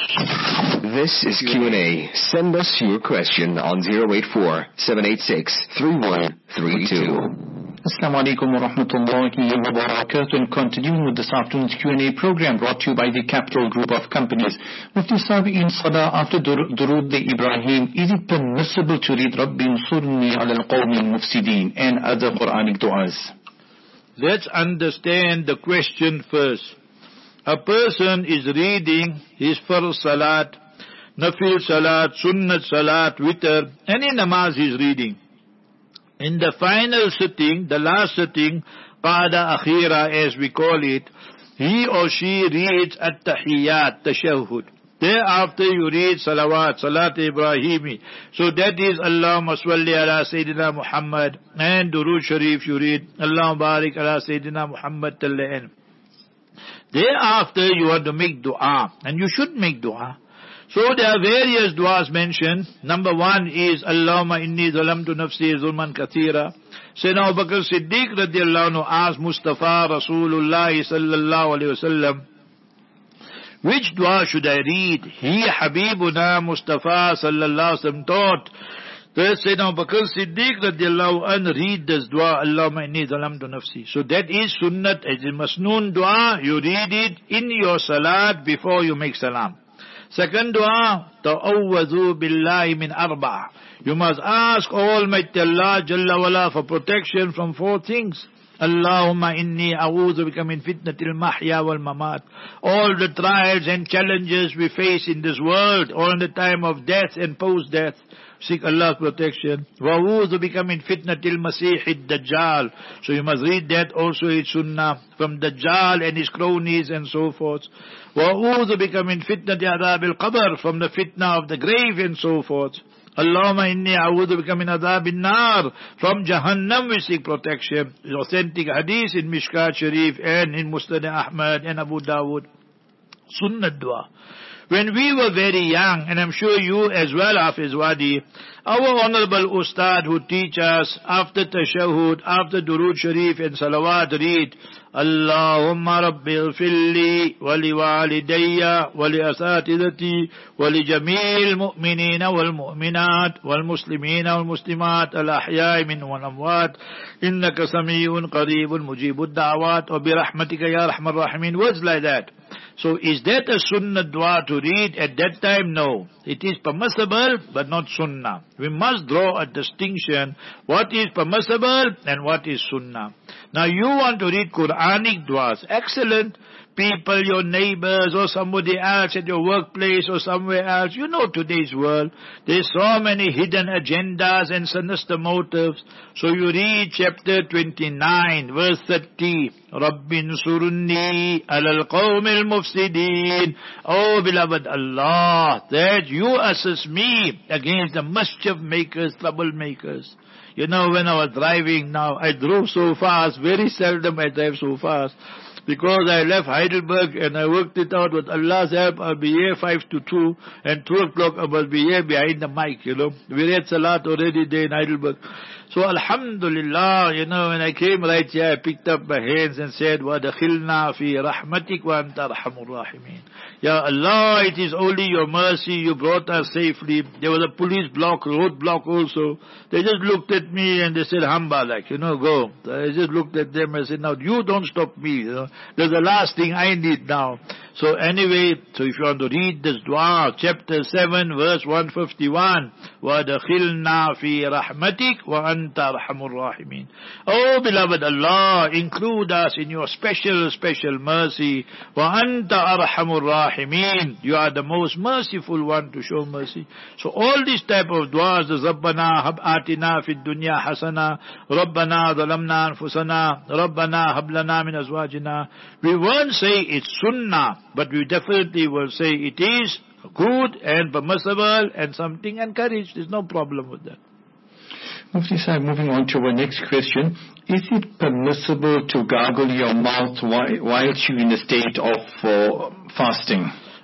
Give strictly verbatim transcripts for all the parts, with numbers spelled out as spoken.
This is Q and A. Send us your question on zero eight four, seven eight six, three one three two. Assalamu alaikum wa rahmatullahi wa barakatuh. And continuing with this afternoon's Q and A program brought to you by the Capital Group of Companies. Mufti Sahib, in Salah after Durood Ibrahim, is it permissible to read Rabbi Ansurni ala al-Qawmi al-Mufsideen and other Quranic du'as? Let's understand the question first. A person is reading his Farz Salat, Nafil Salat, Sunnat Salat, Witr, any namaz he is reading. In the final sitting, the last sitting, Qada Akhira as we call it, he or she reads At-Tahiyyat, Tashahhud. Thereafter you read Salawat, Salat Ibrahimi. So that is Allahumma salli ala Sayyidina Muhammad. And Durood Sharif you read Allahumma barik ala Sayyidina Muhammad till the end. Thereafter you want to make dua. And you should make dua. So there are various du'as mentioned. Number one is Allahumma inni zalamtu nafsi zulman kathira. Sayyidina Abu Bakr Siddiq radiallahu anhu asked Mustafa Rasulullah sallallahu alayhi wa sallam, which dua should I read? He Habibuna Mustafa sallallahu alayhi wa sallam taught that Sayyidina Abu Bakr Siddiq radiallahu anhu read this dua, Allahumma inni zalamtu nafsi. So that is sunnat, as in masnoon dua. You read it in your salat before you make salam. Second dua, ta'awwazu billahi min arba'a. You must ask Almighty Allah Jalla wala for protection from four things. Allahumma inni a'udhu bika min fitnatil mahya wal mamat. All the trials and challenges we face in this world, all in the time of death and post-death, seek Allah's protection. Wa'udhu bika min fitnatil masihid dajjal. So you must read that also in sunnah, from Dajjal and his cronies and so forth. Wa'udhu bika min fitnati adhab al-qabr, from the fitna of the grave and so forth. Allahumma inni a'udhu bika min adhab al-nar, from Jahannam we seek protection. Authentic hadith in Mishkat Sharif and in Musnad Ahmad and Abu Dawud. Sunnah dua. When we were very young, and I'm sure you as well, Hafiz Wadi, our honorable Ustad who teach us after Tashahhud, after Durood Sharif and Salawat, read Allahumma Rabbil Filli wali walidayya wali asatidati wali jamil mu'minina wal mu'minat wal muslimina wal muslimat al ahyai min wal amwat innaka samiyun qareebun mujibud da'awat wa birahmatika ya rahmar rahimin. Words like that. So is that a sunnah dua to read at that time? No. It is permissible but not sunnah. We must draw a distinction what is permissible and what is sunnah. Now you want to read Quranic duas. Excellent. People, your neighbors or somebody else at your workplace or somewhere else. You know today's world. There's so many hidden agendas and sinister motives. So you read chapter twenty-nine, verse thirty. Rabbin surunni alal qawmil mufsideen. Oh beloved Allah, that you assist me against the mischief makers, troublemakers. You know, when I was driving now, I drove so fast. Very seldom I drive so fast. Because I left Heidelberg and I worked it out with Allah's help. I'll be here five to two and two o'clock I will be here behind the mic, you know. We read Salat already there in Heidelberg. So Alhamdulillah, you know, when I came right here, I picked up my hands and said, وَدَخِلْنَا فِي رَحْمَتِكَ وَأَنْتَ أَرْحَمُ الرَّاحِمِينَ. Ya Allah, it is only your mercy, you brought us safely. There was a police block, road block also. They just looked at me and they said, Hamba, like, you know, go. I just looked at them and said, now you don't stop me, you know. That's the last thing I need now. So anyway, so if you want to read this dua, chapter seven, verse one fifty-one, وَدَخِلْنَا فِي رَحْمَتِكَ وَأَنْتَ أَرْحَمُ الرَّاحِمِينَ. Oh beloved Allah, include us in your special, special mercy. وَأَنْتَ أَرْحَمُ الرَّاحِمِينَ. You are the most merciful one to show mercy. So all these type of duas, the رَبَّنَا هَبْ آتِنَا فِي الدُّنْيَا حَسَنًا رَبَّنَا ظَلَمْنَا أَنفُسَنَا رَبَّنَا هَبْ لَنَا مِنْ أَزْوَاجِنَا. We won't say it's sunnah, but we definitely will say it is good and permissible and something encouraged. There's no problem with that. Mufti Sahib, moving on to our next question. Is it permissible to gargle your mouth while, whilst you're in a state of uh, fasting?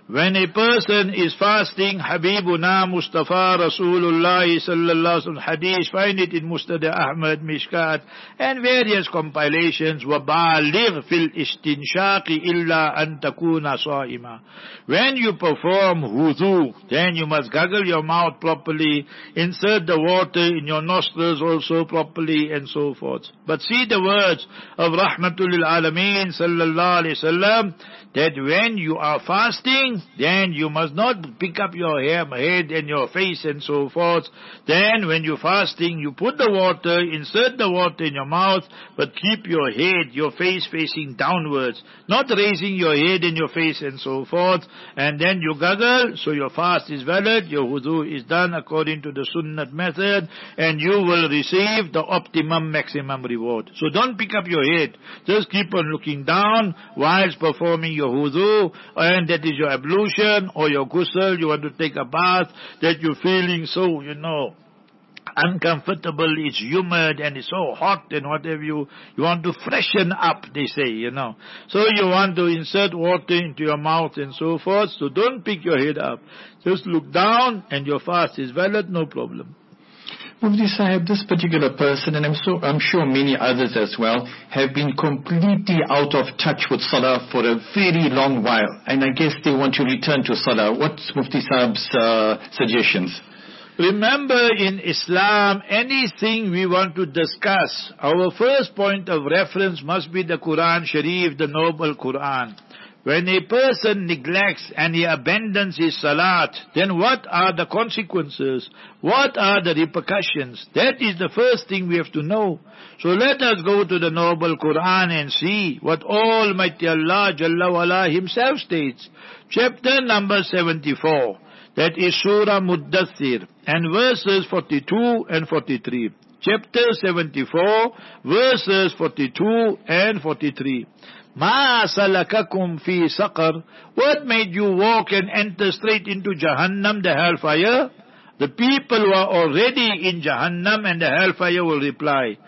When a person is fasting, Habibuna Mustafa Rasulullah sallallahu alaihi wasallam hadith, find it in Musnad Ahmad, Mishkat, and various compilations. وَبَالِغْ فِي الْإِسْتِنْشَاقِ إِلَّا أَن تَكُونَ صَائِمًا. When you perform wudu, then you must gargle your mouth properly, insert the water in your nostrils also properly, and so forth. But see the words of Rahmatul lil Alameen sallallahu alaihi wasallam, that when you are fasting, then you must not pick up your hair, head and your face and so forth. Then when you're fasting, you put the water, insert the water in your mouth, but keep your head, your face facing downwards, not raising your head and your face and so forth. And then you gargle, so your fast is valid, your wudu is done according to the sunnat method, and you will receive the optimum maximum reward. So don't pick up your head, just keep on looking down whilst performing your wudu, and that is your ablution or your ghusl. You want to take a bath, that you're feeling so, you know, uncomfortable, it's humid and it's so hot and whatever, you you want to freshen up, they say, you know. So you want to insert water into your mouth and so forth. So don't pick your head up, just look down and your fast is valid, no problem. Mufti Sahib, this particular person, and I'm so I'm sure many others as well, have been completely out of touch with Salah for a very long while, and I guess they want to return to Salah. What's Mufti Sahib's uh, suggestions? Remember, in Islam, anything we want to discuss, our first point of reference must be the Quran Sharif, the noble Quran. When a person neglects and he abandons his salat, then what are the consequences? What are the repercussions? That is the first thing we have to know. So let us go to the noble Quran and see what Almighty Allah Jalla wa'ala himself states. Chapter number seventy-four. That is Surah Muddathir, and verses forty-two and forty-three. Chapter seventy-four, verses forty-two and forty-three. Ma salakakum fi saqar. What made you walk and enter straight into Jahannam, the hellfire? The people who are already in Jahannam and the hellfire will reply,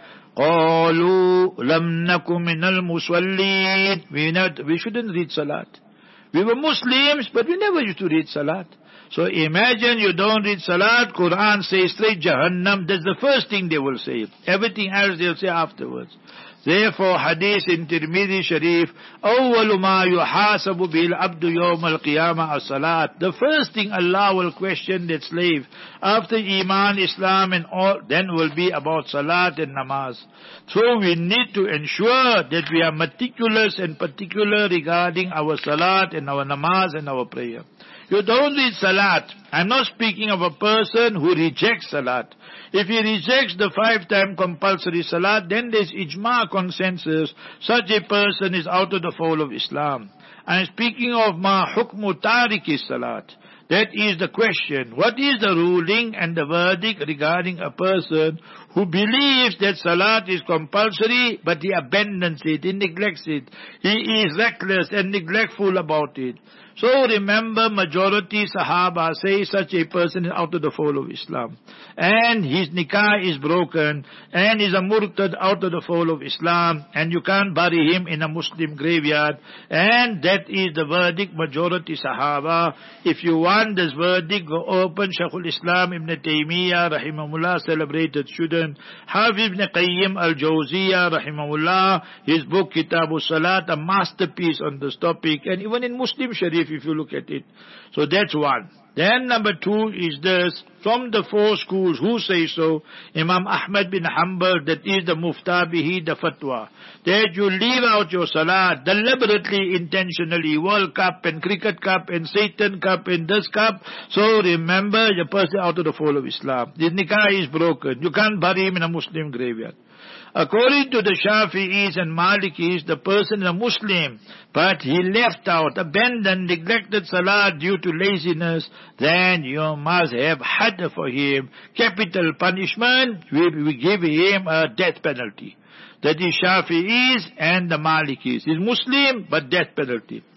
Qalu lam nakum minal musallin. We not, we shouldn't read salat. We were Muslims, but we never used to read salat. So imagine you don't read salat, Quran says straight Jahannam, that's the first thing they will say. Everything else they'll say afterwards. Therefore, hadith in Tirmidhi Sharif, أَوَّلُ مَا يُحَاسَبُ بِهِ الْعَبْدُ يَوْمَ الْقِيَامَةِ الصَّلَاةِ. The first thing Allah will question that slave after Iman, Islam and all, then will be about salat and namaz. So we need to ensure that we are meticulous and particular regarding our salat and our namaz and our prayer. You don't read salat. I'm not speaking of a person who rejects salat. If he rejects the five-time compulsory salat, then there's ijma consensus. Such a person is out of the fold of Islam. I'm speaking of ma hukmu tariki salat. That is the question. What is the ruling and the verdict regarding a person who believes that salat is compulsory, but he abandons it, he neglects it. He is reckless and neglectful about it. So remember, majority Sahaba say such a person is out of the fold of Islam. And his nikah is broken, and is a murtad out of the fold of Islam, and you can't bury him in a Muslim graveyard. And that is the verdict, majority Sahaba. If you want this verdict, go open Shaykhul Islam Ibn Taymiyyah, rahimahullah, celebrated student. Hafiz Ibn Qayyim al-Jawziyah, rahimahullah, his book Kitabus Salat, a masterpiece on this topic. And even in Muslim Sharif, if you look at it. So that's one. Then number two is this, from the four schools, who say so? Imam Ahmad bin Hanbal, that is the muftabihi, the fatwa, that you leave out your salat deliberately, intentionally, World Cup and Cricket Cup and Satan Cup and this cup. So remember, the person out of the fold of Islam. The nikah is broken. You can't bury him in a Muslim graveyard. According to the Shafi'is and Malikis, the person is a Muslim, but he left out, abandoned, neglected salat due to laziness, then you must have had for him capital punishment. We, we give him a death penalty. That is Shafi'is and the Malikis. He's Muslim, but death penalty.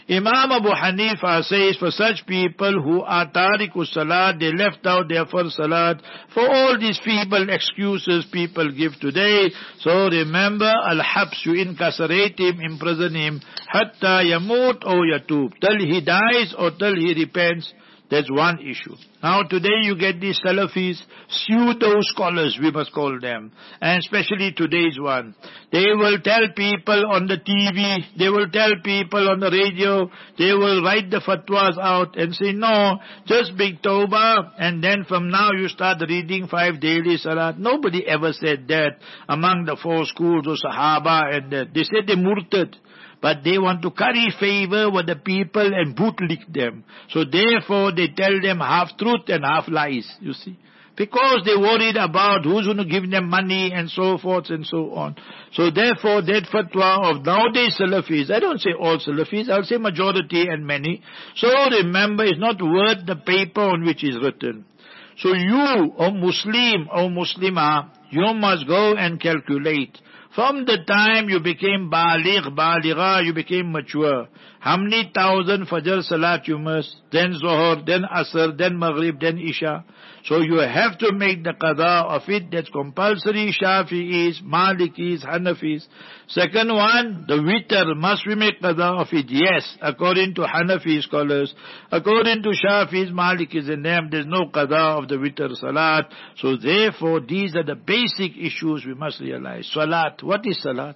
Imam Abu Hanifa says for such people who are tariqus salat, they left out their first salat, for all these feeble excuses people give today. So remember, al-habs, you incarcerate him, imprison him, hatta yamut or yatub, till he dies or till he repents. That's one issue. Now today you get these Salafis, pseudo-scholars we must call them, and especially today's one. They will tell people on the T V, they will tell people on the radio, they will write the fatwas out and say, no, just big tawbah, and then from now you start reading five daily salat. Nobody ever said that among the four schools of Sahaba, and that. They said they murtad. But they want to curry favor with the people and bootlick them. So therefore they tell them half truth and half lies, you see. Because they worried about who's going to give them money and so forth and so on. So therefore that fatwa of nowadays Salafis, I don't say all Salafis, I'll say majority and many. So remember, it's not worth the paper on which it's written. So you, O Muslim, O Muslimah, you must go and calculate. From the time you became baligh, baligha, you became mature, how many thousand fajr salat you must, then zohar, then asr, then maghrib, then isha. So you have to make the qada of it. That's compulsory. Shafi'is, Malikis, Hanafis. Second one, the witr, must we make qada of it? Yes, according to Hanafi scholars. According to Shafi'is, Malikis and them, there's no qada of the witr salat. So therefore, these are the basic issues we must realize. Salat, what is salat?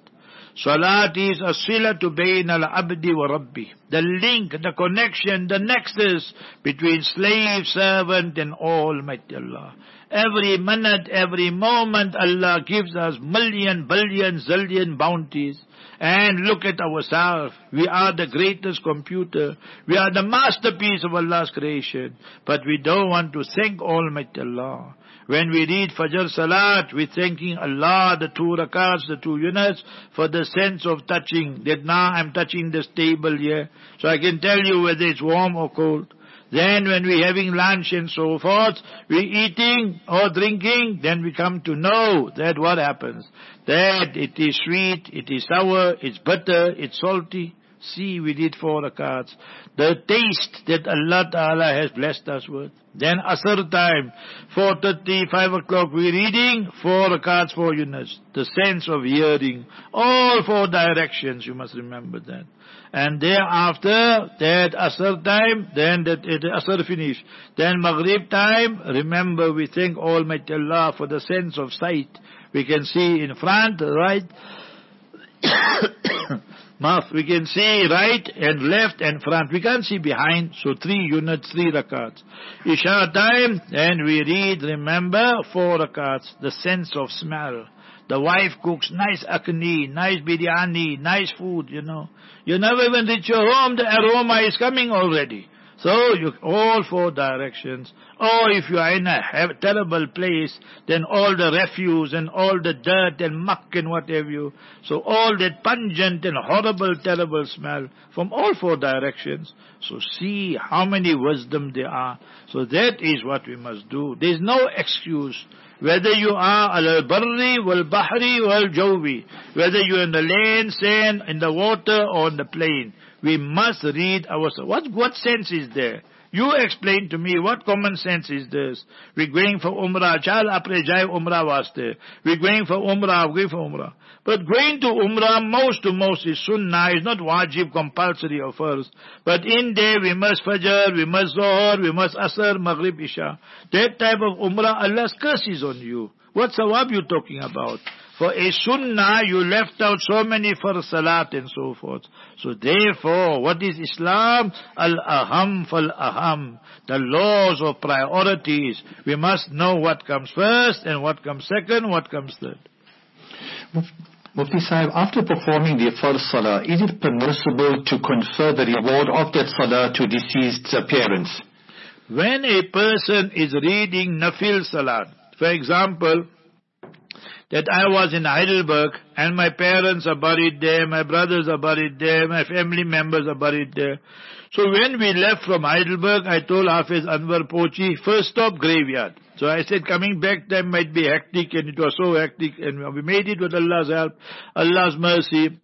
Salat is a silatu bayn al-abdi wa rabbi. The link, the connection, the nexus between slave, servant and Almighty Allah. Every minute, every moment Allah gives us million, billion, zillion bounties. And look at ourselves. We are the greatest computer. We are the masterpiece of Allah's creation. But we don't want to thank Almighty Allah. When we read Fajr Salat, we're thanking Allah, the two rakats, the two units, for the sense of touching. That now I'm touching this table here, so I can tell you whether it's warm or cold. Then when we're having lunch and so forth, we're eating or drinking, then we come to know that what happens. That it is sweet, it is sour, it's bitter, it's salty. See, we did four rakats. The taste that Allah Ta'ala has blessed us with. Then Asr time, four thirty, five o'clock, we're reading, four rakats, four units. The sense of hearing, all four directions, you must remember that. And thereafter, that Asr time, then that it, Asr finish. Then Maghrib time, remember we thank Almighty Allah for the sense of sight. We can see in front, right, mouth, we can see right and left and front. We can't see behind, so three units, three rakats. Isha time, and we read, remember, four rakats, the sense of smell. The wife cooks nice akni, nice biryani, nice food, you know. You never even reach your home, the aroma is coming already. So, you, all four directions. Or if you are in a terrible place, then all the refuse and all the dirt and muck and what have you. So all that pungent and horrible, terrible smell from all four directions. So see how many wisdom there are. So that is what we must do. There is no excuse. Whether you are al-barri, wal-bahri, wal-jawi, whether you are in the land, sand, in the water or on the plain, we must read ourselves. What, what sense is there? You explain to me, what common sense is this? We're going for Umrah, chal apre jai Umrah waste. We're going for Umrah, we're going for Umrah. But going to Umrah, most to most is sunnah, is not wajib, compulsory or first. But in there we must Fajr, we must Zohar, we must Asr, Maghrib, Isha. That type of Umrah, Allah's curse is on you. What sawab you talking about? For a sunnah, you left out so many for salat and so forth. So therefore, what is Islam? Al-aham fal-aham. The laws of priorities. We must know what comes first and what comes second, what comes third. Mufti Sahib, after performing the first salah, is it permissible to confer the reward of that salah to deceased parents? When a person is reading nafil salat, for example, that I was in Heidelberg and my parents are buried there, my brothers are buried there, my family members are buried there. So when we left from Heidelberg, I told Hafiz Anwar Pochi, first stop graveyard. So I said coming back time might be hectic, and it was so hectic, and we made it with Allah's help, Allah's mercy.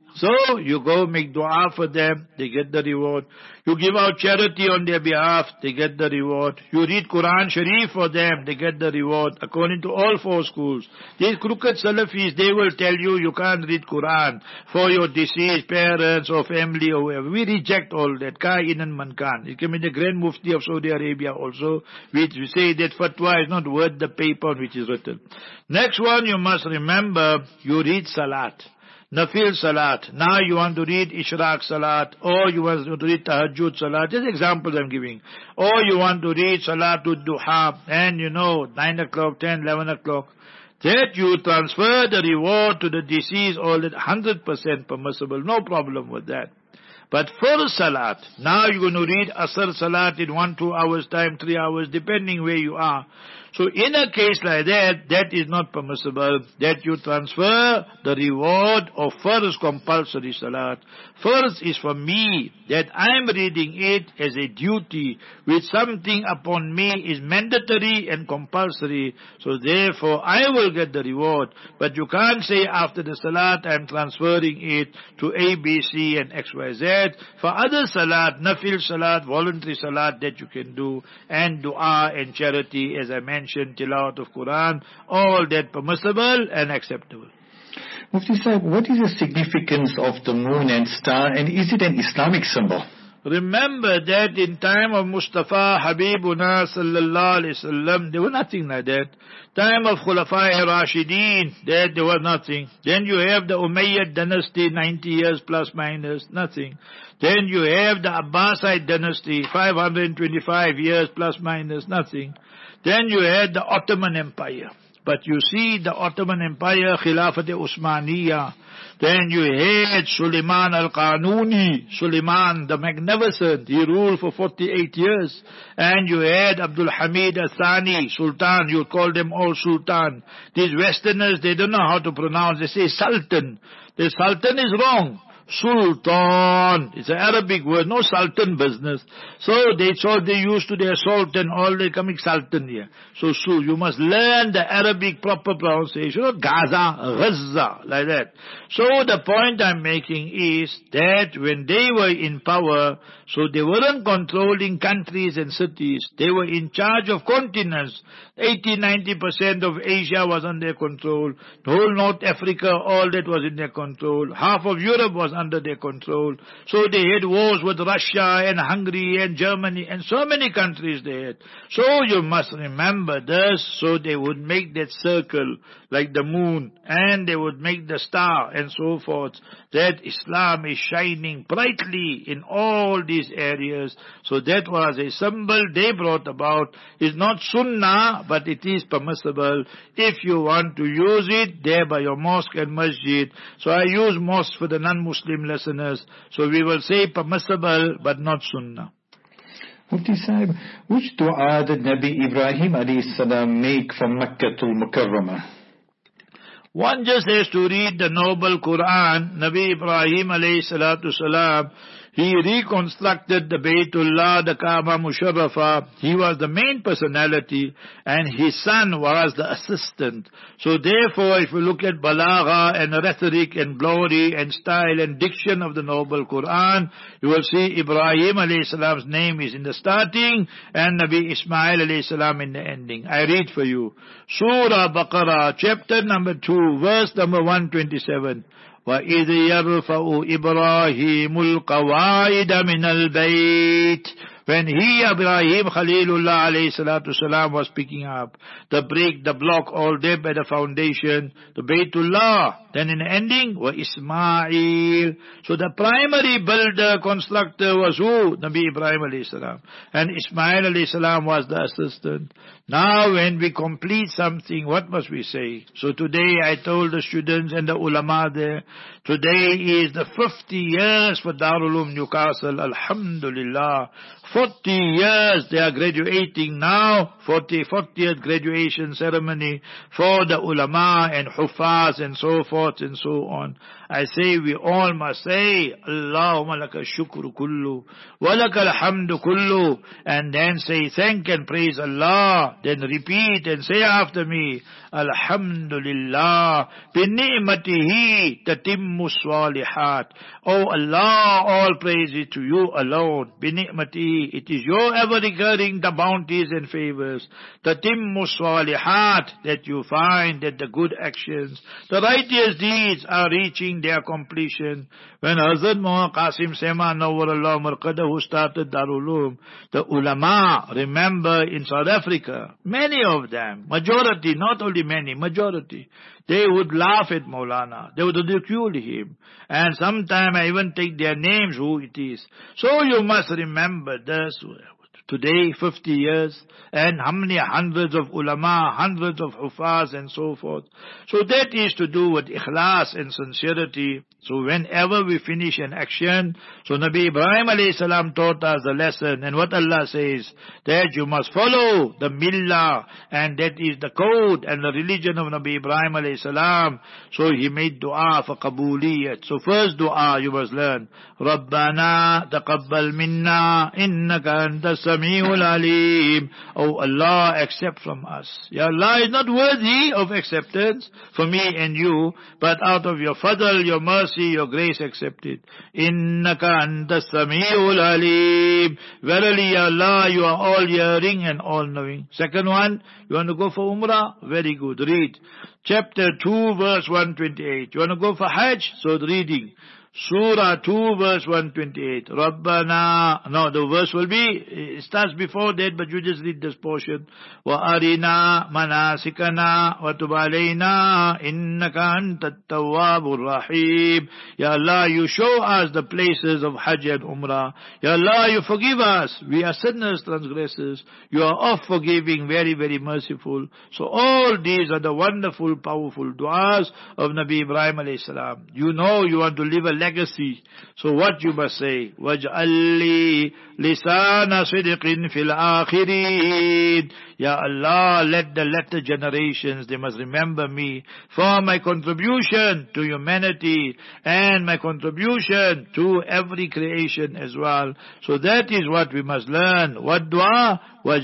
So you go make dua for them, they get the reward. You give out charity on their behalf, they get the reward. You read Quran Sharif for them, they get the reward. According to all four schools. These crooked Salafis, they will tell you you can't read Quran for your deceased parents or family or whoever. We reject all that. Ka'inan man kan. It can be the Grand Mufti of Saudi Arabia also. We, we say that fatwa is not worth the paper on which is written. Next one, you must remember, you read Salat. Nafil Salat. Now you want to read Ishraq Salat, or you want to read Tahajjud Salat. Just examples I'm giving. Or you want to read Salatul Duha, and you know, nine o'clock, ten, eleven o'clock. That you transfer the reward to the deceased, all that one hundred percent permissible. No problem with that. But for Salat, now you're going to read Asr Salat in one, two hours time, three hours, depending where you are. So in a case like that, that is not permissible, that you transfer the reward of first compulsory Salat. First is for me, that I'm reading it as a duty, which something upon me is mandatory and compulsory, so therefore I will get the reward. But you can't say after the Salat I'm transferring it to A, B, C and X, Y, Z. For other Salat, Nafil Salat, voluntary Salat that you can do, and Dua and charity, as I mentioned, Tilawat of Quran, all that permissible and acceptable. Mufti Sahib, what is the significance of the moon and star, and is it an Islamic symbol? Remember that in time of Mustafa Habibuna sallallahu alaihi wasallam, there was nothing like that. Time of Khulafai Rashideen, there, there was nothing. Then you have the Umayyad dynasty, ninety years plus minus, nothing. Then you have the Abbasid dynasty, five hundred twenty-five years plus minus, nothing. Then you had the Ottoman Empire. But you see the Ottoman Empire, Khilafat Usmaniyya. Then you had Suleiman al-Qanuni, Suleiman the Magnificent. He ruled for forty-eight years. And you had Abdul Hamid al-Thani, Sultan. You call them all Sultan. These Westerners, they don't know how to pronounce. They say Sultan. The Sultan is wrong. Sultan. It's an Arabic word, no Sultan business. So they thought they used to their Sultan, all they coming Sultan here. So, so you must learn the Arabic proper pronunciation, not Gaza, Gaza, like that. So the point I'm making is that when they were in power, so they weren't controlling countries and cities. They were in charge of continents. eighty to ninety percent of Asia was under their control. The whole North Africa, all that was in their control. Half of Europe was under their control. So they had wars with Russia and Hungary and Germany and so many countries they had. So you must remember this. So they would make that circle like the moon, and they would make the star and so forth. That Islam is shining brightly in all these areas. So that was a symbol they brought about. It's not sunnah, but it is permissible if you want to use it there by your mosque and masjid. So I use mosque for the non-Muslim listeners. So we will say permissible, but not sunnah. Mufti Sahib, which dua did Nabi Ibrahim alayhi salam make from Makkah to Mukarramah? One just has to read the noble Quran. Nabi Ibrahim alayhi salatu salam, he reconstructed the Baytullah, the Kaaba Musharrafa. He was the main personality and his son was the assistant. So therefore, if you look at balagha and rhetoric and glory and style and diction of the noble Quran, you will see Ibrahim alayhi salam's name is in the starting and Nabi Ismail alayhi salam in the ending. I read for you. Surah Baqarah, chapter number two, verse number one twenty-seven. وَإِذْ يَرْفَعُ إِبْرَاهِيمُ الْقَوَائِدَ مِنَ الْبَيْتِ. When he, Ibrahim Khalilullah alayhi salatu salam, was picking up the brick, the block, all there by the foundation, the Baytullah. Then in the ending, wa Ismail. So the primary builder, constructor was who? Nabi Ibrahim alayhi salam. And Ismail alayhi salam was the assistant. Now when we complete something, what must we say? So today I told the students and the ulama there, today is the fifty years for Darul Uloom Newcastle. Alhamdulillah. forty years they are graduating now, forty, fortieth graduation ceremony for the ulama and huffaz and so forth. forth and so on. I say we all must say, Allahumma laka shukru kullu, wa laka alhamdu kullu, and then say thank and praise Allah. Then repeat and say after me, Alhamdulillah, bi ni'matihi tatimmu salihat. Oh Allah, all praise is to you alone. Bi ni'matihi, it is your ever recurring the bounties and favors. Tatimmu salihat, that you find that the good actions, the righteous deeds are reaching their completion. When Hazrat Muhammad Qasim Sema Nawwarallahu Marqadahu started Darul Uloom, the ulama, remember in South Africa, many of them, majority, not only many, majority, they would laugh at Maulana, they would ridicule him, and sometimes I even take their names, who it is. So you must remember this. Today, fifty years, and how many hundreds of ulama, hundreds of hufaz and so forth. So that is to do with ikhlas and sincerity. So whenever we finish an action, so Nabi Ibrahim alayhi salam taught us the lesson, and what Allah says, that you must follow the millah, and that is the code and the religion of Nabi Ibrahim alayhi salam. So he made dua for qabuliyat. So first dua you must learn, Rabbana taqabbal minna innaka antas Samiul Alim. Oh Allah, accept from us. Ya Allah is not worthy of acceptance for me and you, but out of your fadl, your mercy, your grace, accept it. Innaka anta Samiul Alim. Verily, Ya Allah, you are all hearing and all knowing. Second one, you want to go for Umrah? Very good. Read chapter two, verse one twenty-eight. You want to go for Hajj? So reading Surah two, verse one twenty-eight. Rabbana. No, the verse will be, it starts before that, but you just read this portion. Wa arina manasikana wa tub alayna innaka antat tawwabur rahim. Ya Allah, you show us the places of Hajj and Umrah. Ya Allah, you forgive us. We are sinners, transgressors. You are oft forgiving, very, very merciful. So all these are the wonderful, powerful du'as of Nabi Ibrahim alayhi salam. You know you want to live a legacy. So what you must say? Waj'alli lisana sidqin fil akhirin. Ya Allah, let the latter generations, they must remember me for my contribution to humanity and my contribution to every creation as well. So that is what we must learn. What dua?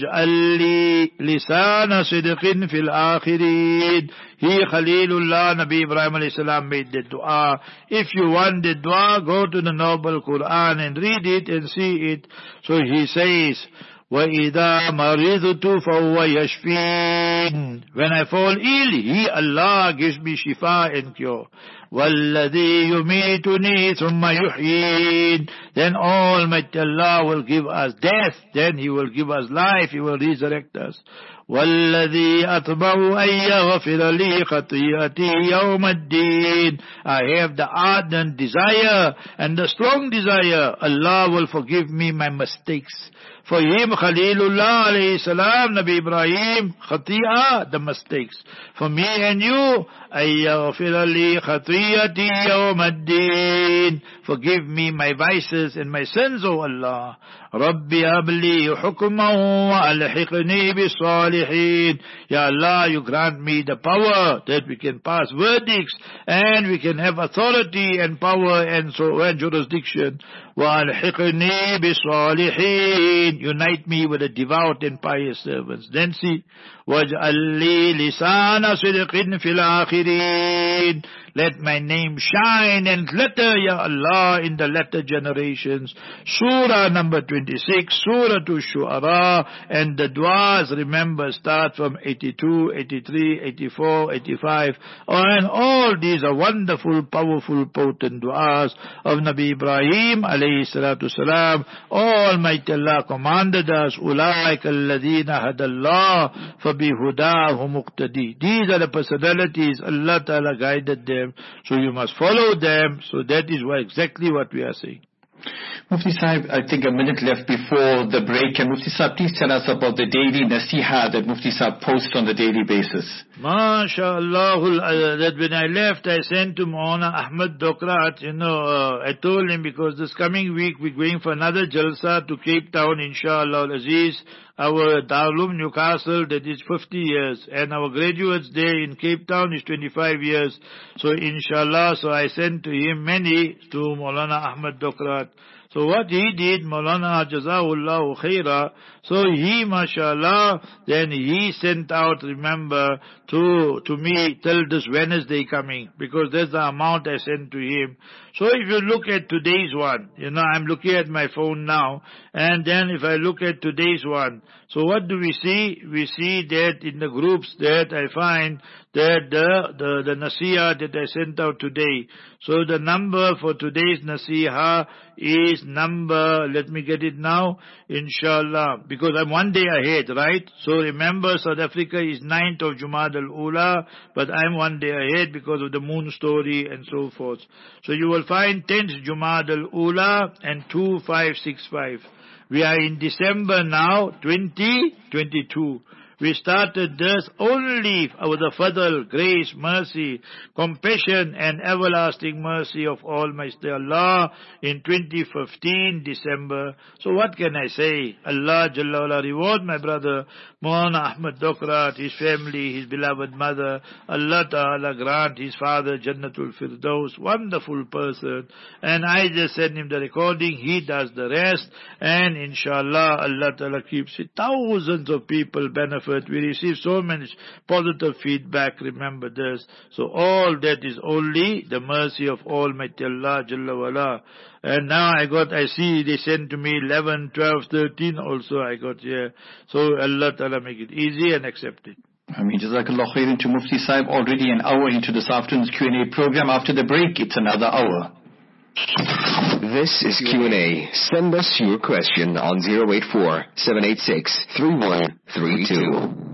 Waj'alli lisana sidqin fil akhirin. He, Khalilullah, Nabi Ibrahim alayhi salam made the dua. If you want the dua, go to the Noble Quran and read it and see it. So he says, وَإِذَا مَرِضْتُ فَهُوَ يَشْفِينَ. When I fall ill, He, Allah, gives me shifa and cure. وَالَّذِي يُمِيتُنِي ثُمَّ يُحْيِينَ. Then Almighty Allah will give us death, then He will give us life, He will resurrect us. وَالَّذِي أَطْمَعُ أَن يَغْفِرَ لِي خَطِيئَتِي يَوْمَ الدِّينِ. I have the ardent desire and the strong desire, Allah will forgive me my mistakes. For him, Khalilullah alayhi salam, Nabi Ibrahim, khati'ah, the mistakes. For me and you, أَيَّغْفِرَ لِي خَطِيئَتِي يَوْمَ الدِّينِ. Forgive me my vices and my sins, O Allah. رَبِّ هَبْ لِي حُكْمًا وَأَلْحِقْنِي بِالصَّالِحِينَ. Ya Allah, you grant me the power that we can pass verdicts and we can have authority and power and so and jurisdiction. وَأَلْحِقْنِي بِالصَّالِحِينَ. Unite me with the devout and pious servants. Then see, وَاجْعَلْ لِي لِسَانَ صِدْقٍ فِي الْآخِرِينَ. Let my name shine and glitter, Ya Allah, in the latter generations. Surah number twenty-six, Surah to Shu'ara, and the du'as, remember, start from eighty-two, eighty-three, eighty-four, eighty-five, and all these are wonderful, powerful, potent du'as of Nabi Ibrahim alayhi salatu salam. Almighty Allah commanded us, أُولَٰئِكَ الَّذِينَ هَدَى اللَّهُ فَبِهُدَاهُ مُقْتَدِي. These are the personalities Allah Ta'ala guided them. So you must follow them. So that is what, exactly what we are saying. Mufti Sahib, I think a minute left before the break. And Mufti Sahib, please tell us about the daily nasiha that Mufti Sahib posts on the daily basis. MashaAllah, uh, that when I left, I sent to Maulana Ahmad Dokrat, you know, uh, I told him because this coming week we're going for another Jalsa to Cape Town, inshallah Aziz. Our Darulum Newcastle, that is fifty years, and our graduates there in Cape Town is twenty-five years. So inshallah, so I sent to him many, to Maulana Ahmad Dokrat. So what he did, Maulana Jazahullahu Khaira, so he, mashallah, then he sent out, remember, to to me till this Wednesday coming, because that's the amount I sent to him. So if you look at today's one, you know, I'm looking at my phone now, and then if I look at today's one, so what do we see? We see that in the groups that I find that the, the, the Nasiha that I sent out today. So the number for today's Nasiha is number, let me get it now, inshallah, because I'm one day ahead, right? So remember, South Africa is ninth of Jumad al-Ula, but I'm one day ahead because of the moon story and so forth. So you will find tenth Jumad al-Ula and two five six five. We are in December now, twenty twenty-two. We started this only with the fadl, grace, mercy, compassion and everlasting mercy of Almighty Allah in twenty fifteen December. So what can I say? Allah Jalla wala reward my brother Maulana Ahmad Dokrat, his family, his beloved mother. Allah Ta'ala grant his father Jannatul Firdaus, wonderful person. And I just send him the recording, he does the rest. And inshallah Allah Ta'ala keeps it. Thousands of people benefit. We receive so many positive feedback, remember this. So all that is only the mercy of Almighty Allah Jalla wala. And now I got, I see they sent to me eleven, twelve, thirteen also I got here. So Allah Ta'ala make it easy and accept it. I mean, Jazakallah khairan to Mufti Sahib. Already an hour into this afternoon's Q and A program. After the break, it's another hour. This is Q and A. Send us your question on zero eight four, seven eight six, three one three two.